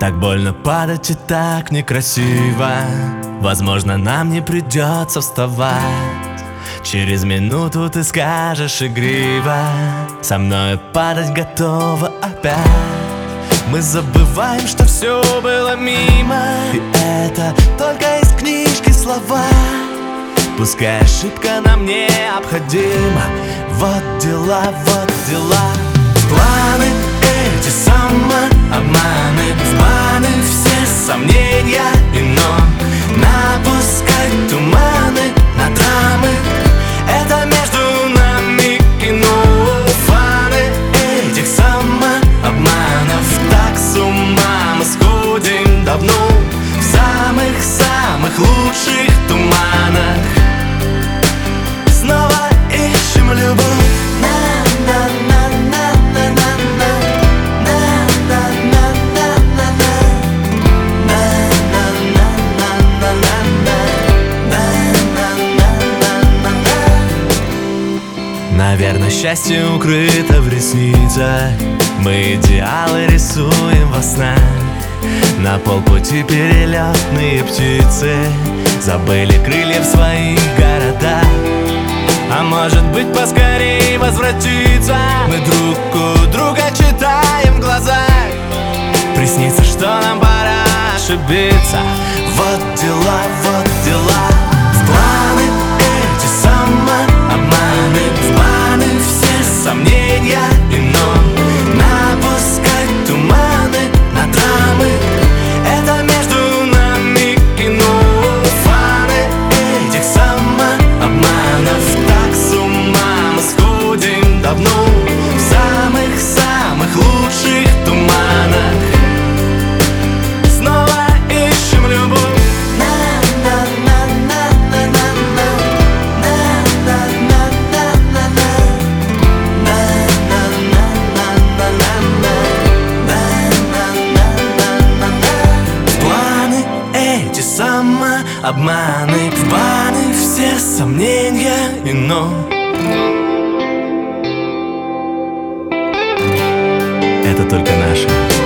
Так больно падать и так некрасиво. Возможно, нам не придется вставать. Через минуту ты скажешь игриво: со мной падать готова опять. Мы забываем, что все было мимо, и это только из книжки слова. Пускай ошибка нам необходима. Вот дела, вот дела. Планы эти самообманы, в баны все сомнения, но напускать туманы на драмы — это между нами кино. Фаны этих самообманов, так с ума мы сходим давно в самых-самых лучших туманах. Снова ищем любовь. Наверное, счастье укрыто в ресницах. Мы идеалы рисуем во снах. На полпути перелетные птицы забыли крылья в своих городах. А может быть, поскорей возвратиться? Мы друг у друга читаем в глазах. Приснится, что нам пора ошибиться. Вот дела, вот дела. В планы эти самообманы, в баны все сомнения, но напускать туманы на драмы — это между нами кино. Фаны этих самообманов, так с ума мы сходим давно в самых-самых лучших туманах. Снова ищем любовь. Обманы, в баны все сомнения, но это только наше.